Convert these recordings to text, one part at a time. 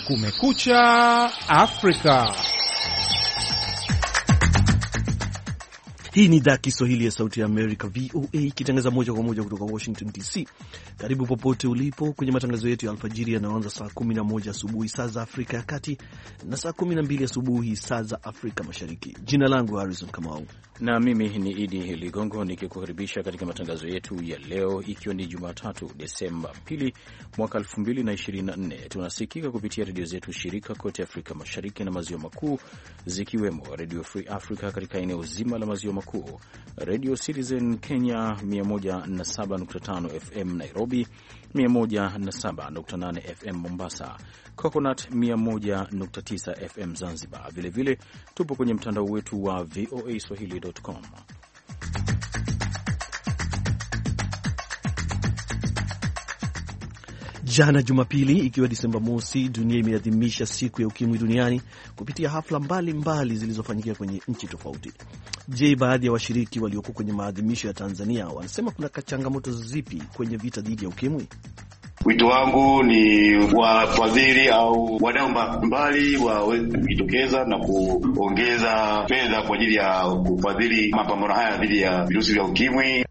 Kumekucha Afrika. Hii ni idhaa Kiswahili ya Sauti ya Amerika, VOA, ikitangaza moja kwa moja kutoka Washington DC. Karibu popote ulipo kwenye matangazo yetu ya alfajiri yanayoanza saa 11 asubuhi saa za Afrika ya Kati na saa 12 asubuhi saa za Afrika Mashariki. Jina langu Harrison Kamau na mimi ni Idi Ligongo nikikukaribisha katika matangazo yetu ya leo, ikiwa ni Jumatatu Desemba 2 mwaka 2024. Tunasikika kupitia redio zetu shirika kote Afrika Mashariki na Maziwa Makuu, zikiwemo Radio Free Africa katika eneo zima la Maziwa Makuu, Radio Citizen Kenya 107.5 FM Nairobi, 107.8 FM Mombasa, Coconut 101.9 FM Zanzibar. Vilevile tupo kwenye mtandao wetu wa voaswahili.com. Jana Jumapili, ikiwa Disemba mosi, dunia imeadhimisha siku ya ukimwi duniani kupitia hafla mbalimbali zilizofanyikia kwenye nchi tofauti. Je, baadhi ya washiriki walioko kwenye maadhimisho ya Tanzania wanasema kuna changamoto zipi kwenye vita dhidi ya ukimwi? Wito wangu ni wafadhili au wadau mbalimbali waweze kujitokeza na kuongeza fedha kwa ajili ya kufadhili mapambano haya dhidi ya virusi vya ukimwi.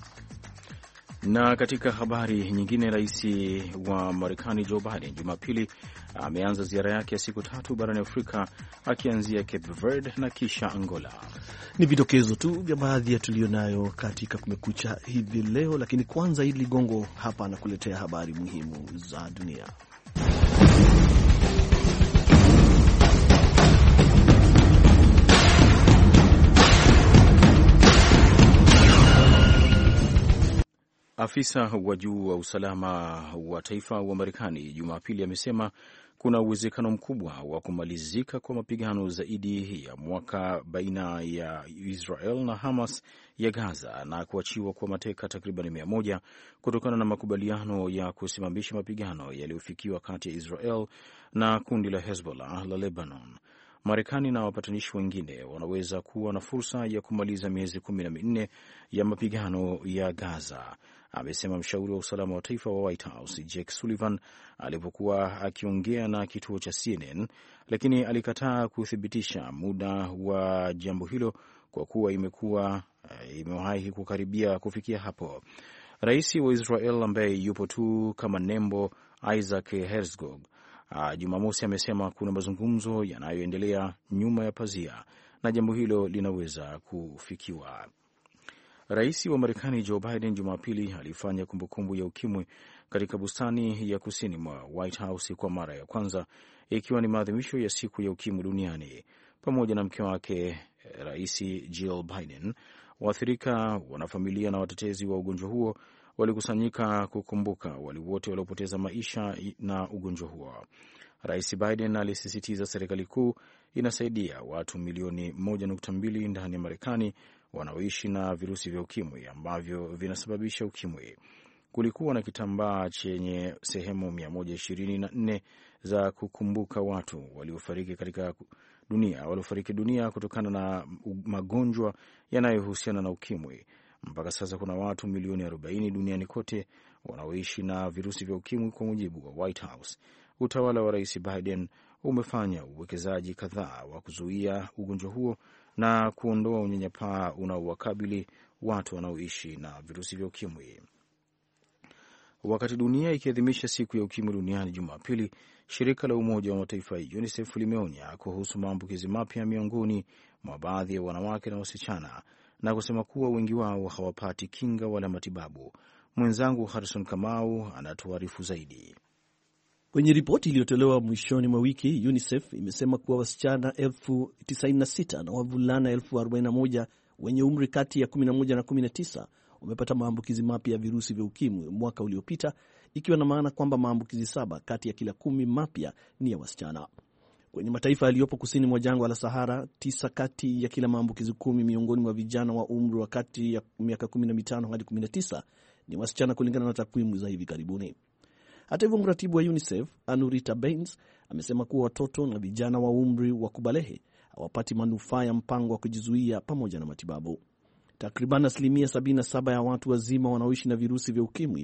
Na katika habari nyingine, rais wa Marekani Joe Biden Jumapili ameanza ziara yake ya siku 3 barani Afrika, akianzia Cape Verde na kisha Angola. Ni vidokezo tu vya baadhi ya tulionayo katika Kumekucha hivi leo, lakini kwanza Idi Ligongo hapa anakuletea habari muhimu za dunia. Afisa wa juu wa usalama wa taifa wa Marekani Jumapili amesema kuna uwezekano mkubwa wa kumalizika kwa mapigano zaidi ya mwaka baina ya Israel na Hamas ya Gaza na kuachiwa kwa mateka takriban 100 kutokana na makubaliano ya kusimamisha mapigano yaliyofikiwa kati ya Israel na kundi la Hezbollah la Lebanon. Marekani na wapatanishi wengine wanaweza kuwa na fursa ya kumaliza miezi 14 ya mapigano ya Gaza, amesema mshauri wa usalama wa taifa wa White House Jake Sullivan alipokuwa akiongea na kituo cha CNN, lakini alikataa kuthibitisha muda wa jambo hilo kwa kuwa imewahi kukaribia kufikia hapo. Rais wa Israel ambaye yupo tu kama nembo, Isaac Herzog, Jumamosi amesema kuna mazungumzo yanayoendelea nyuma ya pazia na jambo hilo linaweza kufikiwa. Rais wa Marekani Joe Biden Jumapili alifanya kumbukumbu ya ukimwi katika bustani ya kusini mwa White House kwa mara ya kwanza, ikiwa ni maadhimisho ya siku ya ukimwi duniani. Pamoja na mke wake Rais Jill Biden, waathirika, wanafamilia na watetezi wa ugonjwa huo walikusanyika kukumbuka wale wote waliopoteza maisha na ugonjwa huo. Rais Biden alisisitiza serikali kuu inasaidia watu milioni 1.2 ndani ya Marekani wanaoishi na virusi vya ukimwi ambavyo vinasababisha ukimwi. Kulikuwa na kitambaa chenye sehemu 124 za kukumbuka watu waliofariki dunia kutokana na magonjwa yanayohusiana na ukimwi. Mpaka sasa kuna watu milioni 40 duniani kote wanaoishi na virusi vya ukimwi, kwa mujibu wa White House. Utawala wa Rais Biden umefanya uwekezaji kadhaa wa kuzuia ugonjwa huo na kuondoa unyanyapaa unaowakabili watu wanaoishi na virusi vya ukimwi. Wakati dunia ikiadhimisha siku ya ukimwi duniani Jumapili, shirika la Umoja wa Mataifa UNICEF limeonya kuhusu maambukizi mapya miongoni mwa baadhi ya wanawake na wasichana na kusema kuwa wengi wao hawapati kinga wala matibabu. Mwenzangu Harrison Kamau anatuarifu zaidi. Kwenye ripoti iliyotolewa mwishoni mwa wiki, UNICEF imesema kuwa wasichana 96,000 na wavulana 41,000 wenye umri kati ya 11 na 19 wamepata maambukizi mapya ya virusi vya ukimwi mwaka uliopita, ikiwa na maana kwamba maambukizi 7 kati ya kila 10 mapya ni ya wasichana. Kwenye mataifa yaliyopo kusini mwa jangwa la Sahara, 9 kati ya kila maambukizi 10 miongoni mwa vijana wa umri wa kati ya miaka 15 hadi 19 ni wasichana, kulingana na takwimu za hivi karibuni. Hata hivyo, mratibu wa UNICEF Anurita Baines amesema kuwa watoto na vijana wa umri wa kubalehe hawapati manufaa ya mpango wa kujizuia pamoja na matibabu. Takriban 77% ya watu wazima wanaoishi na virusi vya ukimwi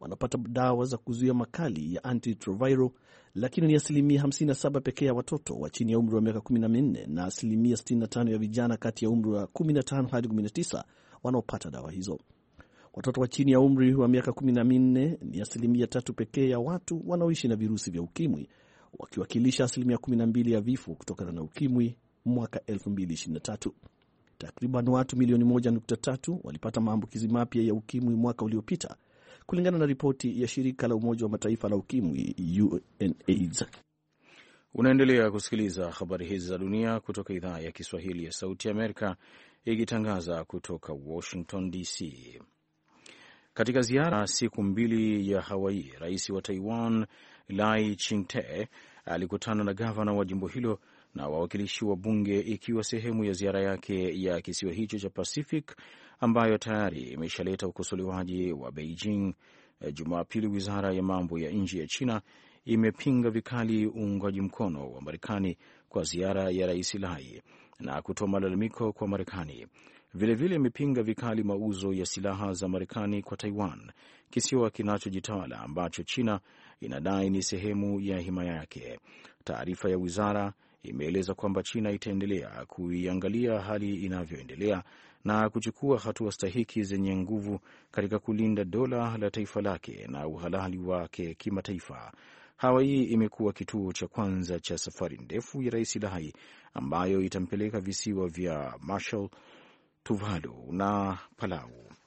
wanapata dawa za kuzuia makali ya antiretroviral, lakini ni 57% pekee ya watoto wa chini ya umri wa miaka 14 na 65% ya vijana kati ya umri wa 15 hadi 19 wanaopata dawa hizo. Watoto wa chini ya umri wa miaka 14 ni 3% pekee ya watu wanaoishi na virusi vya ukimwi, wakiwakilisha 12% ya vifo kutokana na ukimwi mwaka 2023. Takriban watu milioni 1.3 walipata maambukizi mapya ya ukimwi mwaka uliopita, kulingana na ripoti ya shirika la Umoja wa Mataifa la ukimwi UNAIDS. Unaendelea kusikiliza habari hizi za dunia kutoka idhaa ya Kiswahili ya Sauti ya Amerika, ikitangaza kutoka Washington DC. Katika ziara siku 2 ya Hawaii, rais wa Taiwan Lai Ching-te alikutana na gavana wa jimbo hilo na wawakilishi wa bunge, ikiwa sehemu ya ziara yake ya kisiwa hicho cha Pacific ambayo tayari imeshaleta ukosolewaji wa Beijing. Jumapili, wizara ya mambo ya nje ya China imepinga vikali uungwaji mkono wa Marekani kwa ziara ya rais Lai na kutoa malalamiko kwa Marekani. Vilevile imepinga vikali mauzo ya silaha za Marekani kwa Taiwan, kisiwa kinachojitawala ambacho China inadai ni sehemu ya himaya yake. Taarifa ya wizara imeeleza kwamba China itaendelea kuiangalia hali inavyoendelea na kuchukua hatua stahiki zenye nguvu katika kulinda dola la taifa lake na uhalali wake kimataifa. Hawaii imekuwa kituo cha kwanza cha safari ndefu ya rais Lai ambayo itampeleka visiwa vya Marshall, Tuvalu na Palau.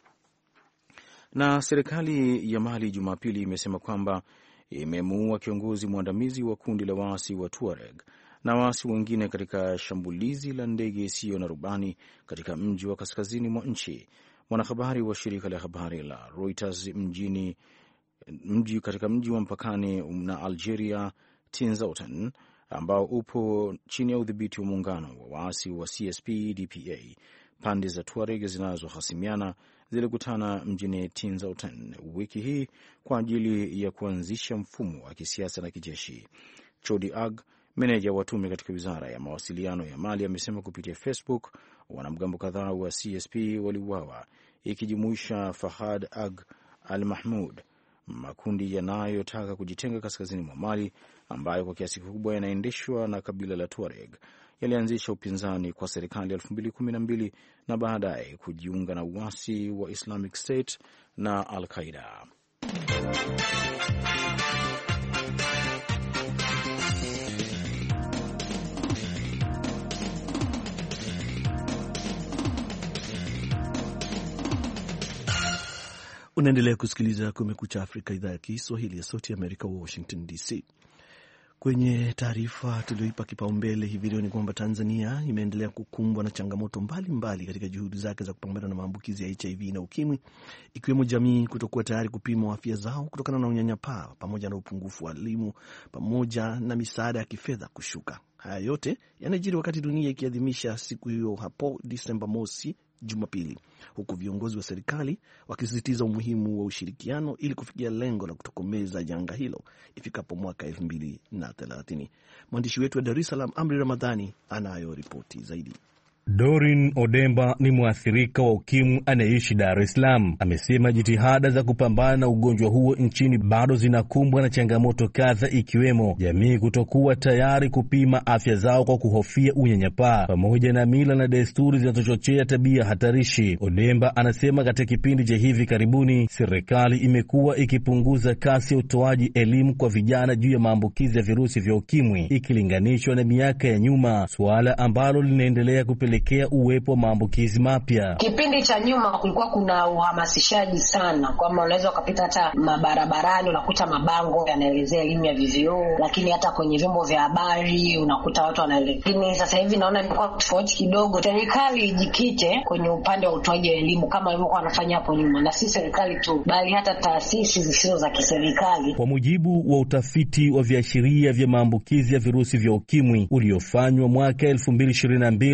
Na serikali ya Mali Jumapili imesema kwamba imemuua kiongozi mwandamizi wa kundi la waasi wa Tuareg na waasi wengine katika shambulizi la ndege isiyo na rubani katika mji wa kaskazini mwa nchi. Mwanahabari wa shirika la habari la Reuters katika mji wa mpakani na Algeria, Tinzoutan, ambao upo chini ya udhibiti wa muungano wa waasi wa CSP-DPA. Pande za Tuareg zinazohasimiana zilikutana mjini Tinzoutan wiki hii kwa ajili ya kuanzisha mfumo wa kisiasa na kijeshi. Chodi Ag, meneja wa tume katika wizara ya mawasiliano ya Mali, amesema kupitia Facebook wanamgambo kadhaa wa CSP waliuawa, ikijumuisha Fahad Ag al-Mahmud. Makundi yanayotaka kujitenga kaskazini mwa Mali, ambayo kwa kiasi kikubwa yanaendeshwa na kabila la Tuareg, yalianzisha upinzani kwa serikali 2012 na baadaye kujiunga na uasi wa Islamic State na Al-Qaeda. Unaendelea kusikiliza Kumekucha Afrika, idhaa ya Kiswahili ya Sauti ya Amerika, Washington DC. Kwenye taarifa tulioipa kipaumbele hivi leo ni kwamba Tanzania imeendelea kukumbwa na changamoto mbalimbali katika juhudi zake za kupambana na maambukizi ya HIV na ukimwi, ikiwemo jamii kutokuwa tayari kupima afya zao kutokana na unyanyapaa, pamoja na upungufu wa elimu, pamoja na misaada ya kifedha kushuka. Haya yote yanajiri wakati dunia ikiadhimisha siku hiyo hapo Disemba mosi, Jumapili, huku viongozi wa serikali wakisisitiza umuhimu wa ushirikiano ili kufikia lengo la kutokomeza janga hilo ifikapo mwaka 2030. Mwandishi wetu wa Dar es Salaam, Amri Ramadhani, anayo ripoti zaidi. Dorin Odemba ni mwathirika wa ukimwi anayeishi Dar es Salaam. Amesema jitihada za kupambana na ugonjwa huo nchini bado zinakumbwa na changamoto kadha, ikiwemo jamii kutokuwa tayari kupima afya zao kwa kuhofia unyanyapaa, pamoja na mila na desturi zinazochochea tabia hatarishi. Odemba anasema katika kipindi cha hivi karibuni serikali imekuwa ikipunguza kasi ya utoaji elimu kwa vijana juu ya maambukizi ya virusi vya ukimwi ikilinganishwa na miaka ya nyuma, suala ambalo linaendelea kupelekea uwepo wa maambukizi mapya. Kipindi cha nyuma kulikuwa kuna uhamasishaji sana, kwamba unaweza ukapita hata mabarabarani unakuta mabango yanaelezea elimu ya VVU, lakini hata kwenye vyombo vya habari unakuta watu wanaelezea. Lakini sasa hivi naona ni kwa tofauti kidogo. Serikali ijikite kwenye upande wa utoaji wa elimu kama ilivyokuwa wanafanya hapo nyuma, na si serikali tu bali hata taasisi zisizo za kiserikali. Kwa mujibu wa utafiti wa viashiria vya maambukizi ya virusi vya ukimwi uliofanywa mwaka 2022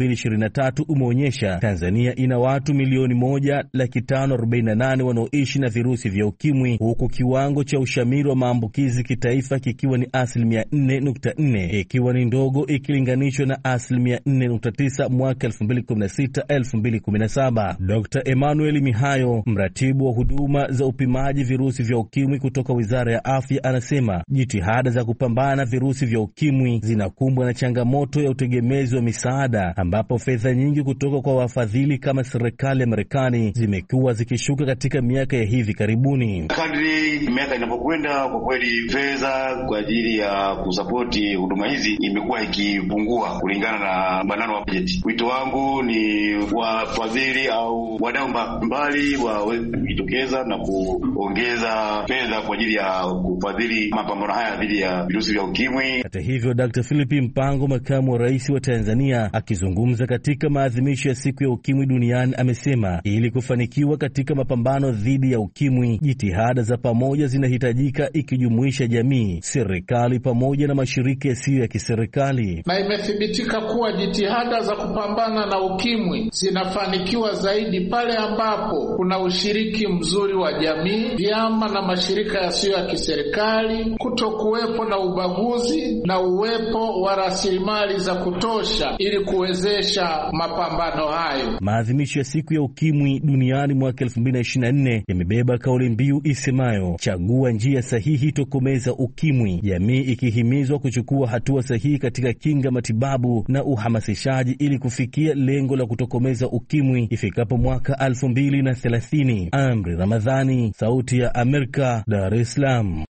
2023 umeonyesha Tanzania ina watu milioni 1,548,000 wanaoishi na virusi vya ukimwi, huku kiwango cha ushamiri wa maambukizi kitaifa kikiwa ni 4.4%, ikiwa ni ndogo ikilinganishwa na 4.9% mwaka 2016-2017. Dr. Emmanuel Mihayo, mratibu wa huduma za upimaji virusi vya ukimwi kutoka Wizara ya Afya, anasema jitihada za kupambana na virusi vya ukimwi zinakumbwa na changamoto ya utegemezi wa misaada, ambapo fedha nyingi kutoka kwa wafadhili kama serikali ya Marekani zimekuwa zikishuka katika miaka ya hivi karibuni. Kadri miaka inapokwenda, kwa kweli fedha kwa ajili ya kusapoti huduma hizi imekuwa ikipungua kulingana na mbanano wa bajeti. Wito wangu ni wafadhili au wadau mbalimbali wajitokeza na kuongeza fedha kwa ajili ya kufadhili mapambano haya dhidi ya virusi vya ukimwi. Hata hivyo, Dr. Philip Mpango, makamu wa rais wa Tanzania, akizungumza katika maadhimisho ya siku ya ukimwi duniani, amesema ili kufanikiwa katika mapambano dhidi ya ukimwi, jitihada za pamoja zinahitajika, ikijumuisha jamii, serikali pamoja na mashirika yasiyo ya kiserikali. Na imethibitika kuwa jitihada za kupambana na ukimwi zinafanikiwa zaidi pale ambapo kuna ushiriki mzuri wa jamii, vyama na mashirika yasiyo ya kiserikali, kutokuwepo na ubaguzi na uwepo wa rasilimali za kutosha ili kuwezesha mapambano hayo. Maadhimisho ya siku ya ukimwi duniani mwaka 2024 yamebeba kauli mbiu isemayo chagua njia sahihi tokomeza ukimwi, jamii ikihimizwa kuchukua hatua sahihi katika kinga, matibabu na uhamasishaji ili kufikia lengo la kutokomeza ukimwi ifikapo mwaka 2030. Amri Ramadhani, Sauti ya Amerika, Dar es Salaam.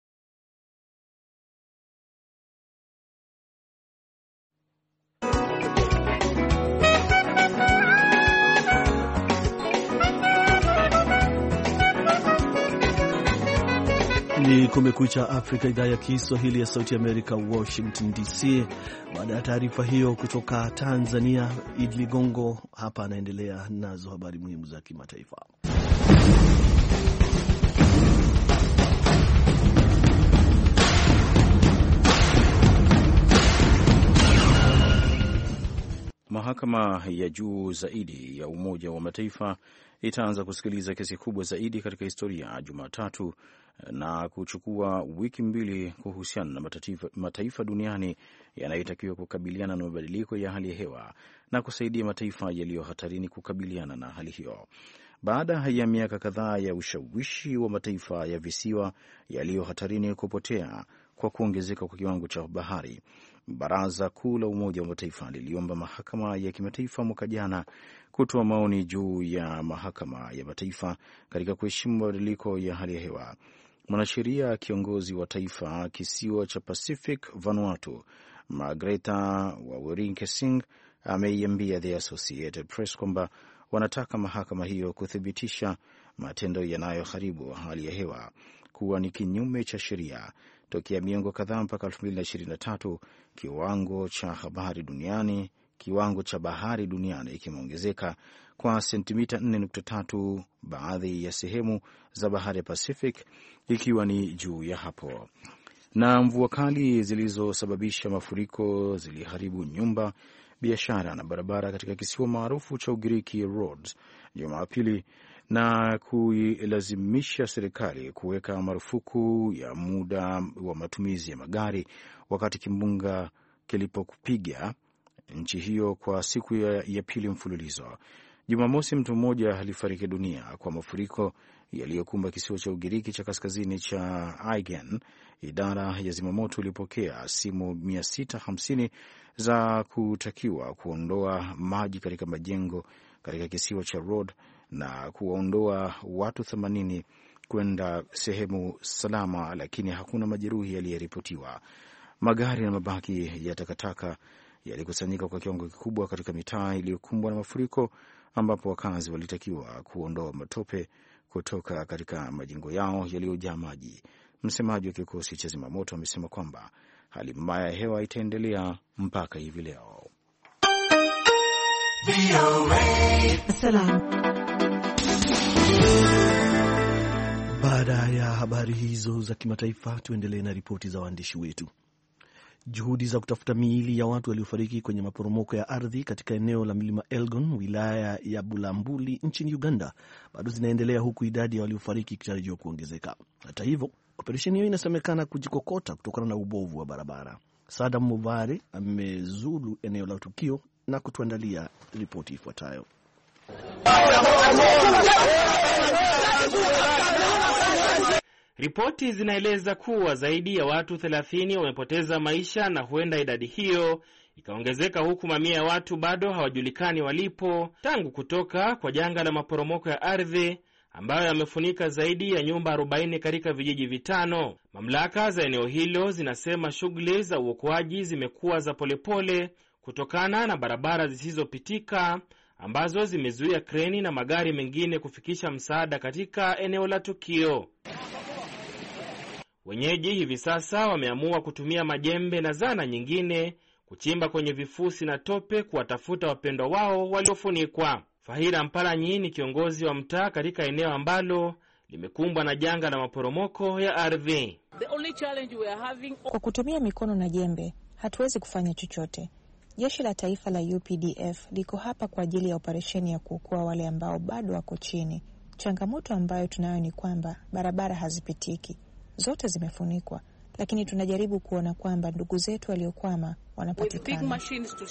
Ni Kumekucha Afrika, idhaa ya Kiswahili ya Sauti ya Amerika, Washington DC. Baada ya taarifa hiyo kutoka Tanzania, Idi Ligongo hapa anaendelea nazo habari muhimu za kimataifa. Mahakama ya juu zaidi ya Umoja wa Mataifa itaanza kusikiliza kesi kubwa zaidi katika historia Jumatatu na kuchukua wiki mbili kuhusiana na mataifa duniani yanayotakiwa kukabiliana na mabadiliko ya hali ya hewa na kusaidia mataifa yaliyo hatarini kukabiliana na hali hiyo. Baada ya miaka kadhaa ya ushawishi wa mataifa ya visiwa yaliyo hatarini kupotea kwa kuongezeka kwa kiwango cha bahari, Baraza Kuu la Umoja wa Mataifa liliomba Mahakama ya Kimataifa mwaka jana kutoa maoni juu ya Mahakama ya Mataifa katika kuheshimu mabadiliko ya hali ya hewa. Mwanasheria kiongozi wa taifa kisiwa cha Pacific Vanuatu, Margareta Wawerinki-Singh, ameiambia The Associated Press kwamba wanataka mahakama hiyo kuthibitisha matendo yanayoharibu hali ya hewa kuwa ni kinyume cha sheria. Tokea miongo kadhaa mpaka 2023, kiwango cha bahari duniani kimeongezeka kwa sentimita 4.3, baadhi ya sehemu za bahari ya Pacific ikiwa ni juu ya hapo. Na mvua kali zilizosababisha mafuriko ziliharibu nyumba, biashara na barabara katika kisiwa maarufu cha Ugiriki Rhodes Jumapili na kuilazimisha serikali kuweka marufuku ya muda wa matumizi ya magari wakati kimbunga kilipokupiga nchi hiyo kwa siku ya pili mfululizo. Jumamosi, mtu mmoja alifariki dunia kwa mafuriko yaliyokumba kisiwa cha Ugiriki cha kaskazini cha Aegean. Idara ya zimamoto ilipokea simu 650 za kutakiwa kuondoa maji katika majengo katika kisiwa cha Rhodes na kuwaondoa watu 80 kwenda sehemu salama, lakini hakuna majeruhi yaliyoripotiwa. Magari na mabaki ya takataka yalikusanyika kwa kiwango kikubwa katika mitaa iliyokumbwa na mafuriko, ambapo wakazi walitakiwa kuondoa matope kutoka katika majengo yao yaliyojaa maji. Msemaji wa kikosi cha zimamoto amesema kwamba hali mbaya ya hewa itaendelea mpaka hivi leo. Baada ya habari hizo za kimataifa, tuendelee na ripoti za waandishi wetu. Juhudi za kutafuta miili ya watu waliofariki kwenye maporomoko ya ardhi katika eneo la Mlima Elgon, wilaya ya Bulambuli nchini Uganda, bado zinaendelea huku idadi ya waliofariki ikitarajiwa kuongezeka. Hata hivyo, operesheni hiyo inasemekana kujikokota kutokana na ubovu wa barabara. Sadam Muvare amezuru eneo la tukio na kutuandalia ripoti ifuatayo. Ripoti zinaeleza kuwa zaidi ya watu 30 wamepoteza maisha na huenda idadi hiyo ikaongezeka, huku mamia ya watu bado hawajulikani walipo tangu kutoka kwa janga la maporomoko ya ardhi ambayo yamefunika zaidi ya nyumba 40 katika vijiji vitano. Mamlaka za eneo hilo zinasema shughuli za uokoaji zimekuwa za polepole kutokana na barabara zisizopitika ambazo zimezuia kreni na magari mengine kufikisha msaada katika eneo la tukio. Wenyeji hivi sasa wameamua kutumia majembe na zana nyingine kuchimba kwenye vifusi na tope kuwatafuta wapendwa wao waliofunikwa. Fahira Mpalanyi ni kiongozi wa mtaa katika eneo ambalo limekumbwa na janga la maporomoko ya ardhi. Kwa kutumia mikono na jembe, hatuwezi kufanya chochote. Jeshi la taifa la UPDF liko hapa kwa ajili ya operesheni ya kuokoa wale ambao bado wako chini. Changamoto ambayo tunayo ni kwamba barabara hazipitiki. Zote zimefunikwa, lakini tunajaribu kuona kwamba ndugu zetu waliokwama wanapatikana.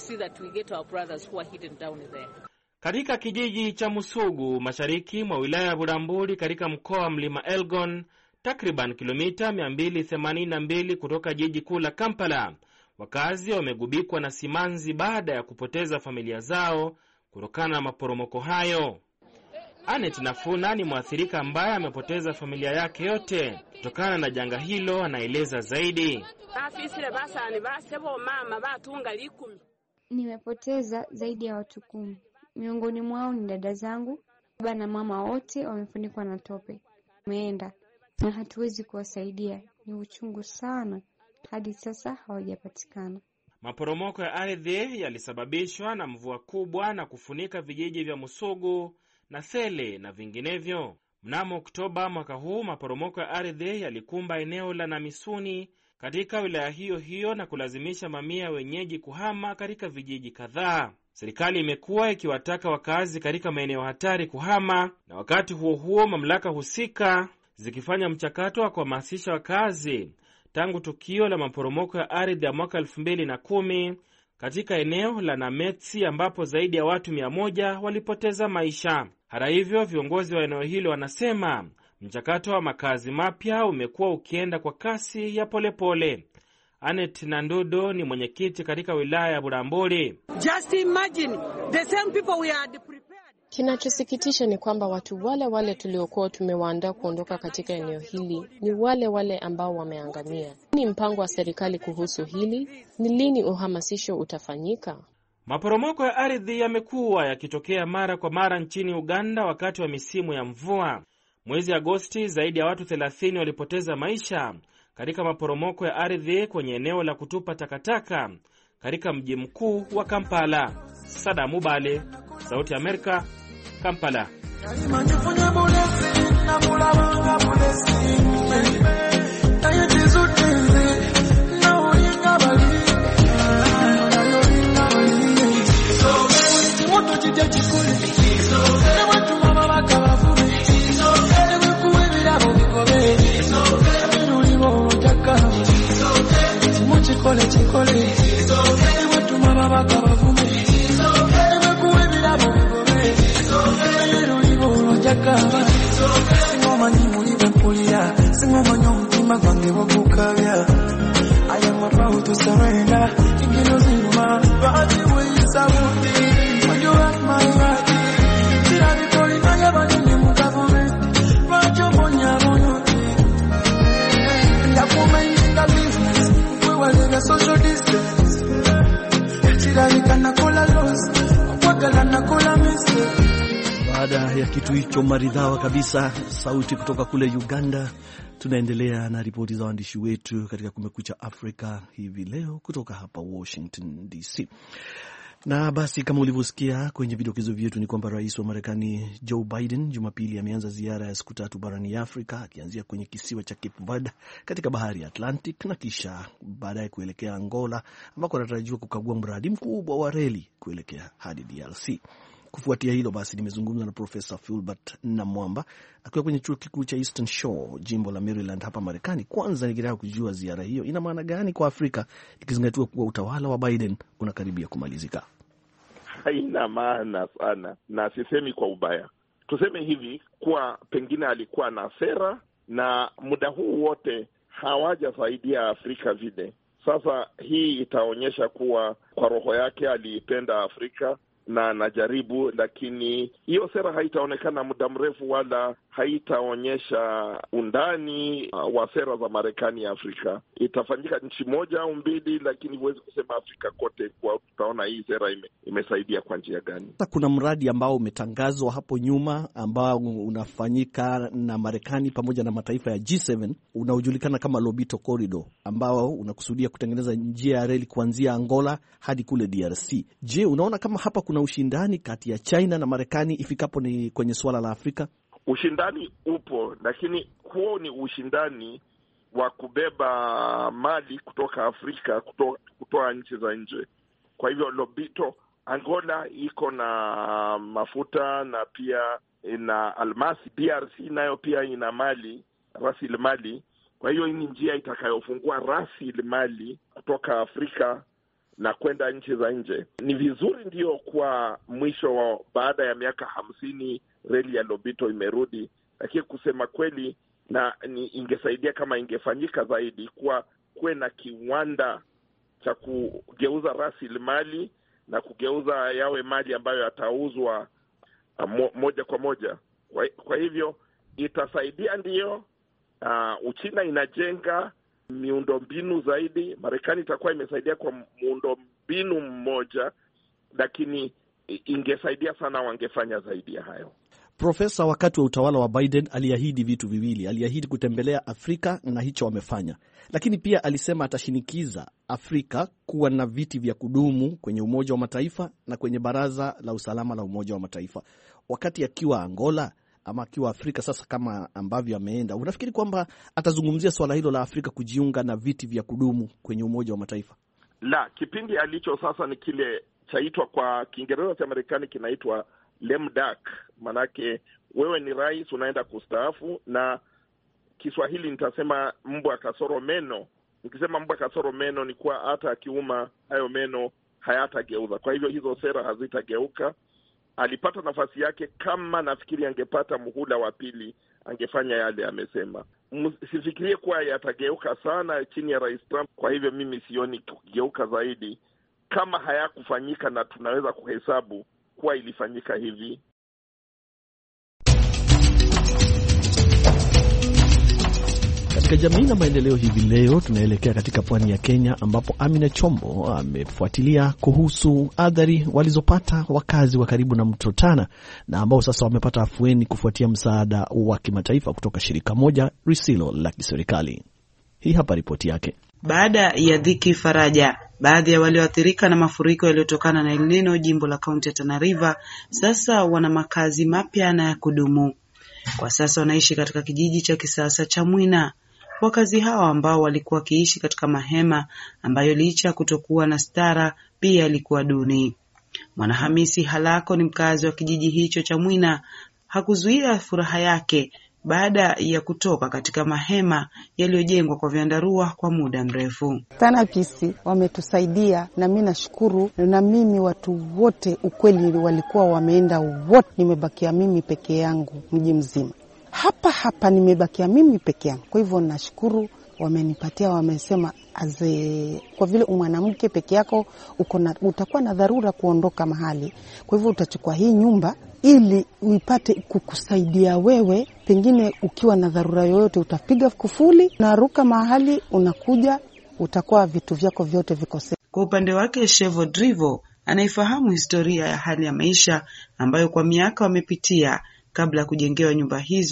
Katika kijiji cha Musugu, mashariki mwa wilaya ya Bulambuli katika mkoa wa Mlima Elgon, takriban kilomita 282 kutoka jiji kuu la Kampala, wakazi wamegubikwa na simanzi baada ya kupoteza familia zao kutokana na maporomoko hayo. Anet Nafuna ni mwathirika ambaye amepoteza familia yake yote kutokana na janga hilo. Anaeleza zaidi. Nimepoteza zaidi ya watu 10. Miongoni mwao ni dada zangu. Baba na mama wote wamefunikwa na tope. Wameenda na hatuwezi kuwasaidia. Ni uchungu sana. Hadi sasa hawajapatikana. Maporomoko ya ardhi yalisababishwa na mvua kubwa na kufunika vijiji vya Musugu na Thele na vinginevyo. Mnamo Oktoba mwaka huu, maporomoko ya ardhi yalikumba eneo la Namisuni katika wilaya hiyo hiyo na kulazimisha mamia wenyeji kuhama katika vijiji kadhaa. Serikali imekuwa ikiwataka wakazi katika maeneo hatari kuhama, na wakati huo huo mamlaka husika zikifanya mchakato wa kuhamasisha wakazi tangu tukio la maporomoko ya ardhi ya mwaka 2010 katika eneo la Nametsi ambapo zaidi ya watu 100 walipoteza maisha. Hata hivyo, viongozi wa eneo hilo wanasema mchakato wa makazi mapya umekuwa ukienda kwa kasi ya polepole. Anet Nandudo ni mwenyekiti katika wilaya ya Bulambuli. Just imagine the same people we had prepared. Kinachosikitisha ni kwamba watu wale tuliokuwa tumewaandaa kuondoka katika eneo hili ni wale ambao wameangamia. Ni mpango wa serikali kuhusu hili? Ni lini uhamasisho utafanyika? Maporomoko ya ardhi yamekuwa yakitokea mara kwa mara nchini Uganda wakati wa misimu ya mvua. Mwezi Agosti, zaidi ya watu 30 walipoteza maisha katika maporomoko ya ardhi kwenye eneo la kutupa takataka katika mji mkuu wa Kampala. Sada Mubale, Sauti ya Amerika, Kampala. Baada ya kitu hicho maridhawa kabisa, sauti kutoka kule Uganda, tunaendelea na ripoti za waandishi wetu katika Kumekucha Afrika hivi leo kutoka hapa Washington DC. Na basi kama ulivyosikia kwenye vidokezo vyetu ni kwamba rais wa Marekani Joe Biden Jumapili ameanza ziara ya siku 3 barani Afrika, akianzia kwenye kisiwa cha Cape Verde katika bahari ya Atlantic na kisha baadaye kuelekea Angola ambako anatarajiwa kukagua mradi mkubwa wa reli kuelekea hadi DRC. Kufuatia hilo basi nimezungumza na Profesa Fulbert Namwamba akiwa kwenye chuo kikuu cha Eastern Shore, jimbo la Maryland hapa Marekani. Kwanza nikitaka kujua ziara hiyo ina maana gani kwa Afrika, ikizingatiwa kuwa utawala wa Biden unakaribia kumalizika. Haina maana sana, na sisemi kwa ubaya. Tuseme hivi kuwa pengine alikuwa na sera na muda huu wote hawajasaidia Afrika vile. Sasa hii itaonyesha kuwa kwa roho yake aliipenda Afrika na anajaribu, lakini hiyo sera haitaonekana muda mrefu wala haitaonyesha undani wa sera za Marekani ya Afrika. Itafanyika nchi moja au mbili, lakini huwezi kusema Afrika kote kwa tutaona hii sera imesaidia kwa njia gani. Kuna mradi ambao umetangazwa hapo nyuma ambao unafanyika na Marekani pamoja na mataifa ya G7 unaojulikana kama Lobito Corridor, ambao unakusudia kutengeneza njia ya reli kuanzia Angola hadi kule DRC. Je, unaona kama hapa kuna ushindani kati ya China na Marekani ifikapo ni kwenye suala la Afrika? Ushindani upo, lakini huo ni ushindani wa kubeba mali kutoka Afrika kutoa nchi za nje. Kwa hivyo Lobito, Angola iko na mafuta na pia ina almasi. DRC nayo pia ina mali, rasilimali. Kwa hiyo hii ni njia itakayofungua rasilimali kutoka Afrika na kwenda nchi za nje. Ni vizuri ndio kwa mwisho wa baada ya miaka 50 reli ya Lobito imerudi, lakini kusema kweli ingesaidia kama ingefanyika zaidi, kwa kuwe na kiwanda cha kugeuza rasilimali na kugeuza yawe mali ambayo yatauzwa moja kwa moja. Kwa hivyo itasaidia ndio. Uchina inajenga miundombinu zaidi, Marekani itakuwa imesaidia kwa miundombinu mmoja, lakini ingesaidia sana wangefanya zaidi ya hayo. Profesa, wakati wa utawala wa Biden aliahidi vitu viwili. Aliahidi kutembelea Afrika na hicho wamefanya, lakini pia alisema atashinikiza Afrika kuwa na viti vya kudumu kwenye Umoja wa Mataifa na kwenye Baraza la Usalama la Umoja wa Mataifa. Wakati akiwa Angola ama akiwa Afrika sasa kama ambavyo ameenda, unafikiri kwamba atazungumzia swala hilo la Afrika kujiunga na viti vya kudumu kwenye Umoja wa Mataifa? La, kipindi alicho sasa ni kile chaitwa kwa Kiingereza cha Marekani kinaitwa lame duck. Manake wewe ni rais unaenda kustaafu, na Kiswahili nitasema mbwa kasoro meno. Nikisema mbwa kasoro meno ni kwa hata akiuma hayo meno hayatageuza. Kwa hivyo hizo sera hazitageuka. Alipata nafasi yake, kama nafikiri angepata muhula wa pili angefanya yale amesema. Sifikirie kuwa yatageuka sana chini ya Rais Trump. Kwa hivyo mimi sioni kugeuka zaidi, kama hayakufanyika na tunaweza kuhesabu kuwa ilifanyika hivi. Katika jamii na maendeleo hivi leo tunaelekea katika pwani ya Kenya, ambapo Amina Chombo amefuatilia kuhusu athari walizopata wakazi wa karibu na mto Tana, na ambao sasa wamepata afueni kufuatia msaada wa kimataifa kutoka shirika moja lisilo la kiserikali. Hii hapa ripoti yake. Baada ya dhiki faraja, baadhi ya walioathirika na mafuriko yaliyotokana na El Nino jimbo la kaunti ya Tana River sasa wana makazi mapya na ya kudumu. Kwa sasa wanaishi katika kijiji cha kisasa cha Mwina. Wakazi hawa ambao walikuwa wakiishi katika mahema ambayo licha kutokuwa na stara pia yalikuwa duni. Mwanahamisi Halako ni mkazi wa kijiji hicho cha Mwina. Hakuzuia furaha yake baada ya kutoka katika mahema yaliyojengwa kwa vyandarua kwa muda mrefu. Tana Pisi wametusaidia, na mimi nashukuru. Na mimi watu wote ukweli walikuwa wameenda wote, nimebakia mimi peke yangu mji mzima. Hapa nimebakia mimi peke yangu. Kwa hivyo nashukuru, wamenipatia, wamesema kwa vile mwanamke peke yako utakuwa na dharura kuondoka mahali. Kwa hivyo utachukua hii nyumba ili uipate kukusaidia wewe, pengine ukiwa na dharura yoyote utapiga kufuli, unaruka mahali, unakuja, utakuwa vitu vyako vyote viko sawa. Kwa upande wake Shevo Drivo anaifahamu historia ya hali ya maisha ambayo kwa miaka wamepitia kabla ya kujengewa nyumba hizo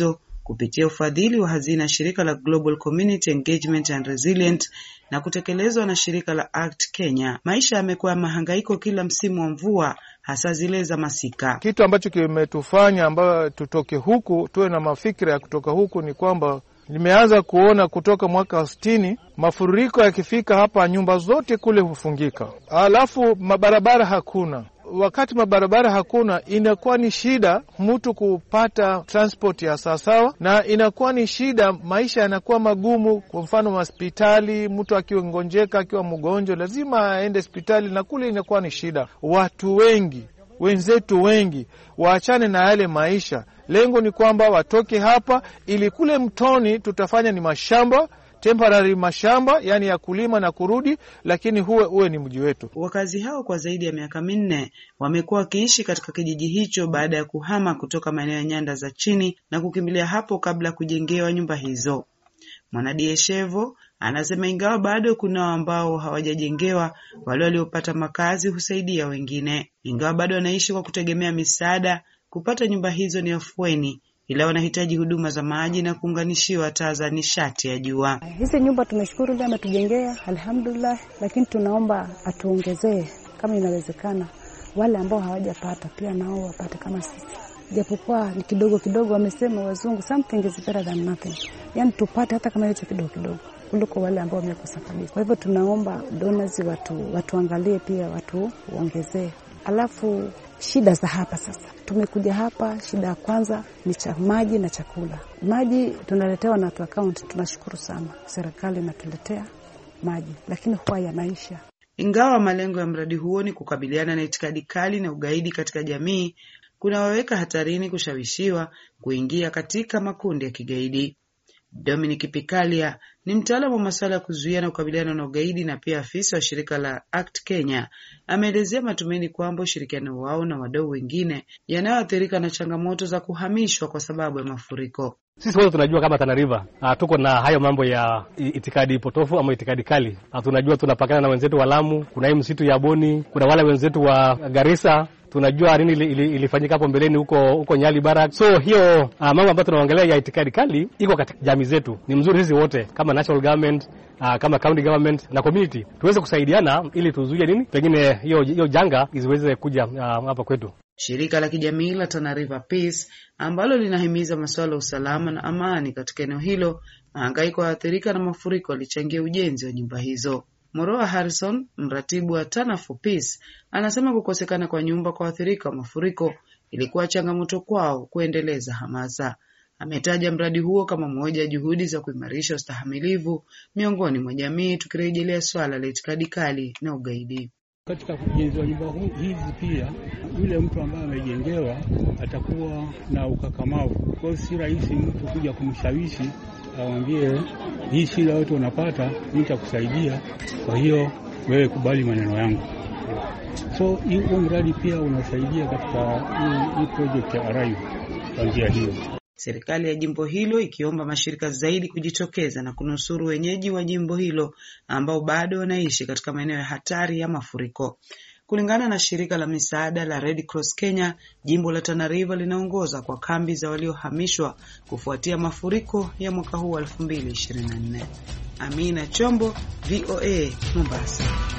kupitia ufadhili wa hazina ya shirika la Global Community Engagement and Resilient na kutekelezwa na shirika la ACT Kenya. Maisha yamekuwa ya mahangaiko kila msimu wa mvua, hasa zile za masika. Kitu ambacho kimetufanya ambayo tutoke huku, tuwe na mafikira ya kutoka huku ni kwamba nimeanza kuona kutoka mwaka 60 mafuriko yakifika hapa nyumba zote kule hufungika. Alafu mabarabara hakuna. Wakati mabarabara hakuna, inakuwa ni shida mtu kupata transport ya sawasawa, na inakuwa ni shida, maisha yanakuwa magumu. Kwa mfano hospitali, mtu akiwa ngonjeka, akiwa mgonjwa lazima aende hospitali, na kule inakuwa ni shida. Watu wengi, wenzetu wengi waachane na yale maisha. Lengo ni kwamba watoke hapa, ili kule mtoni tutafanya ni mashamba, temporary mashamba, yani ya kulima na kurudi, lakini uwe ni mji wetu. Wakazi hao kwa zaidi ya miaka 4 wamekuwa wakiishi katika kijiji hicho baada ya kuhama kutoka maeneo ya nyanda za chini na kukimbilia hapo kabla kujengewa nyumba hizo. Mwanadieshevo anasema ingawa bado kuna ambao hawajajengewa, wale waliopata makazi husaidia wengine. Ingawa bado wanaishi kwa kutegemea misaada, kupata nyumba hizo ni afueni, ila wanahitaji huduma za maji na kuunganishiwa taa za nishati ya jua. Hizi nyumba tumeshukuru ndio ametujengea, alhamdulillah, lakini tunaomba atuongezee kama inawezekana. Wale ambao hawajapata pia nao wapate kama sisi. Japokuwa ni kidogo kidogo, wamesema wazungu something is better than nothing. Yaani tupate hata kama hicho kidogo kidogo kuliko wale ambao wamekosa kabisa. Kwa hivyo tunaomba donors watuangalie pia, watu waongezee. Alafu shida za hapa sasa. Tumekuja hapa, shida ya kwanza ni maji na chakula. Maji tunaletewa na account, tunashukuru sana. Serikali inatuletea maji, lakini huwa yanaisha. Ingawa malengo ya mradi huo ni kukabiliana na itikadi kali na ugaidi katika jamii, kunawaweka hatarini kushawishiwa kuingia katika makundi ya kigaidi. Dominic Pikalia ni mtaalamu wa masuala ya kuzuia na kukabiliana na ugaidi na pia afisa wa shirika la ACT Kenya. Ameelezea matumaini kwamba ushirikiano wao na wadau wengine yanayoathirika na changamoto za kuhamishwa kwa sababu ya mafuriko. Sisi wote tunajua kama Tana River tuko na hayo mambo ya itikadi potofu ama itikadi kali. Tunajua tunapakana na wenzetu wa Lamu, kuna hii msitu ya Boni, kuna wale wenzetu wa Garissa. Tunajua nini ilifanyika hapo mbeleni huko Nyali Barak. So hiyo mambo ambayo tunaongelea ya itikadi kali iko katika jamii zetu. Ni mzuri sisi wote kama national government, kama county government na community tuweze kusaidiana ili tuzuie nini pengine hiyo janga isiweze kuja hapa kwetu. Shirika la kijamii la Tana River Peace ambalo linahimiza masuala ya usalama na amani katika eneo hilo, mahangaiko ya waathirika na mafuriko alichangia ujenzi wa nyumba hizo. Moroa Harrison, mratibu wa Tana for Peace, anasema kukosekana kwa nyumba kwa waathirika wa mafuriko ilikuwa changamoto kwao kuendeleza hamasa. Ametaja mradi huo kama moja ya juhudi za kuimarisha ustahimilivu miongoni mwa jamii, tukirejelea swala la itikadi kali na ugaidi. Katika ujenzi wa nyumba hizi pia yule mtu ambaye amejengewa atakuwa na ukakamavu. Kwa hiyo si rahisi mtu kuja kumshawishi awambie hii shida yote unapata, nitakusaidia, kwa hiyo wewe kubali maneno yangu. So huu mradi pia unasaidia katika hii project ya Arrive kwa njia hiyo. Serikali ya jimbo hilo ikiomba mashirika zaidi kujitokeza na kunusuru wenyeji wa jimbo hilo ambao bado wanaishi katika maeneo ya hatari ya mafuriko. Kulingana na shirika la misaada la Red Cross Kenya, jimbo la Tana River linaongoza kwa kambi za waliohamishwa kufuatia mafuriko ya mwaka huu 2024. Amina Chombo, VOA, Mombasa.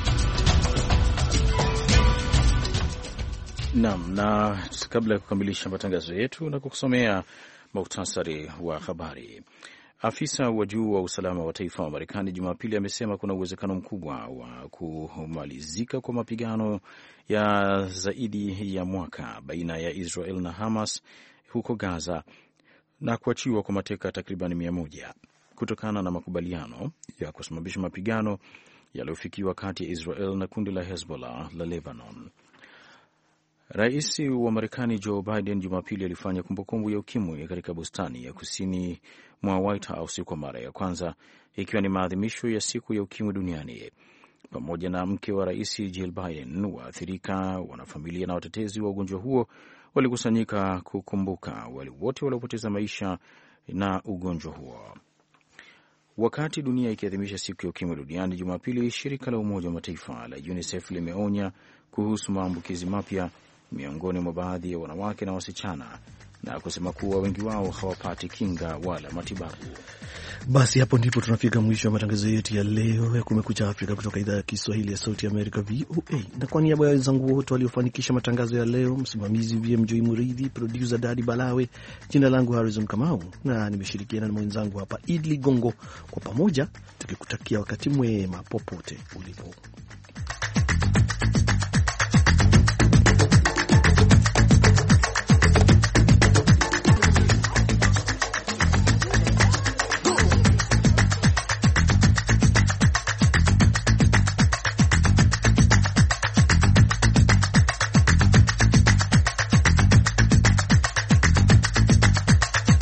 Naam, na kabla ya kukamilisha matangazo yetu na kukusomea muhtasari wa habari. Afisa wa juu wa usalama wa taifa wa Marekani Jumapili amesema kuna uwezekano mkubwa wa kumalizika kwa mapigano ya zaidi ya mwaka baina ya Israel na Hamas huko Gaza na kuachiwa kwa mateka takriban 100 kutokana na makubaliano ya kusimamisha mapigano yaliyofikiwa kati ya Israel na kundi la Hezbollah la Lebanon. Rais wa Marekani Joe Biden Jumapili alifanya kumbukumbu ya ukimwi katika bustani ya kusini mwa White House kwa mara ya kwanza, ikiwa ni maadhimisho ya siku ya ukimwi duniani. Pamoja na mke wa rais Jill Biden, waathirika, wanafamilia na watetezi wa ugonjwa huo walikusanyika kukumbuka wale wote waliopoteza maisha na ugonjwa huo. Wakati dunia ikiadhimisha siku ya ukimwi duniani Jumapili, shirika la Umoja wa Mataifa la UNICEF limeonya kuhusu maambukizi mapya miongoni mwa baadhi ya wanawake na wasichana na kusema kuwa wengi wao hawapati kinga wala matibabu. Basi hapo ndipo tunafika mwisho wa matangazo yetu ya leo ya Kumekucha Afrika kutoka idhaa ya Kiswahili ya Sauti ya Amerika, VOA. Na kwa niaba ya wenzangu wote waliofanikisha matangazo ya leo, msimamizi VMJ Muridhi, producer Dadi Balawe, jina langu Harrison Kamau na nimeshirikiana na mwenzangu hapa Idli Gongo, kwa pamoja tukikutakia wakati mwema popote ulipo.